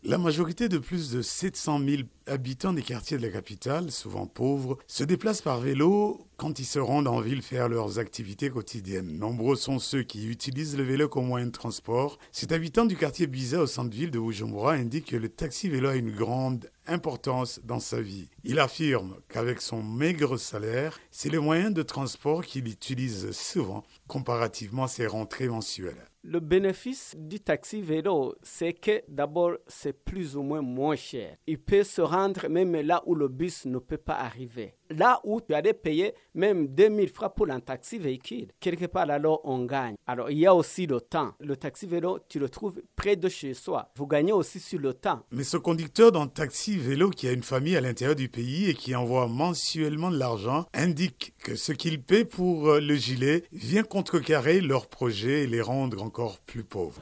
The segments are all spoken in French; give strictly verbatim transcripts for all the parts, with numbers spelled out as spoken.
La majorité de plus de sept cent mille habitants des quartiers de la capitale, souvent pauvres, se déplacent par vélo quand ils se rendent en ville faire leurs activités quotidiennes. Nombreux sont ceux qui utilisent le vélo comme moyen de transport. Cet habitant du quartier Biza au centre-ville de Bujumbura indique que le taxi-vélo a une grande importance dans sa vie. Il affirme qu'avec son maigre salaire, c'est le moyen de transport qu'il utilise souvent comparativement à ses rentrées mensuelles. Le bénéfice du taxi-vélo, c'est que d'abord, c'est plus ou moins moins cher. Il peut se rendre même là où le bus ne peut pas arriver. Là où tu allais payer même deux mille francs pour un taxi-véhicule, quelque part alors on gagne. Alors il y a aussi le temps. Le taxi-vélo, tu le trouves près de chez soi. Vous gagnez aussi sur le temps. Mais ce conducteur d'un taxi-vélo qui a une famille à l'intérieur du pays et qui envoie mensuellement de l'argent indique que ce qu'il paie pour le gilet vient contrecarrer leurs projets et les rendre encore plus pauvres.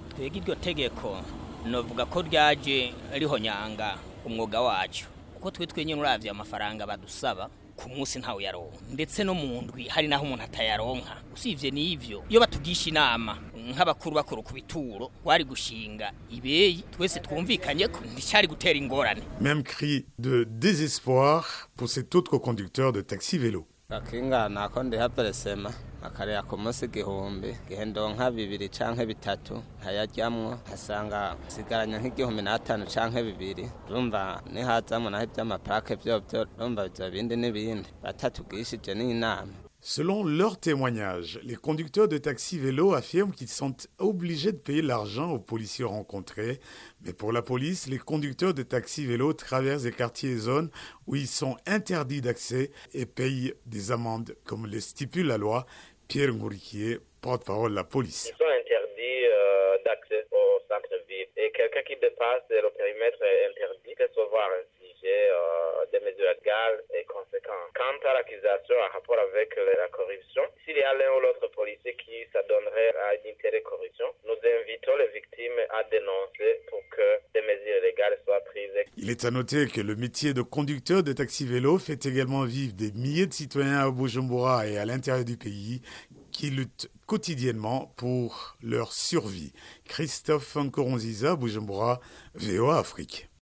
ku munsi ntawe yaronka ndetse no mu ndwi hari naho umuntu atayaronka usivye n'ivyo iyo batugisha inama nk'abakuru bakuru ku bituro wari gushinga ibeyi twese twumvikanye ko nticari gutera ingorane. Même cri de désespoir pour cet autre conducteur de taxi vélo. Akinga nako ndi haperesema akare yakomose gihombe gihendo nka bibiri canke bitatu hayaryamwo hasanga sigaranya nk'igihumbi n'atanu canke bibiri rumva ni hazamwe naho by'amaplake byo byo rumva byo bindi n'ibindi batatugishije n'inama. Selon leurs témoignages, les conducteurs de taxi-vélo affirment qu'ils sont obligés de payer l'argent aux policiers rencontrés. Mais pour la police, les conducteurs de taxi-vélo traversent des quartiers et zones où ils sont interdits d'accès et payent des amendes, comme le stipule la loi. Pierre Ngourikié, porte-parole de la police. Ils sont interdits euh, d'accès au centre-ville. Et quelqu'un qui dépasse le périmètre interdit peut recevoir un sujet euh, des mesures légales et conséquentes. Quant à l'accusation en rapport avec la corruption, s'il y a l'un ou l'autre policier qui s'adonnerait à une intérêt corruption, nous invitons les victimes à dénoncer pour que des mesures légales soient prises. Il est à noter que le métier de conducteur de taxi-vélo fait également vivre des milliers de citoyens à Bujumbura et à l'intérieur du pays qui luttent quotidiennement pour leur survie. Christophe Nkoronziza, Bujumbura, V O A Afrique.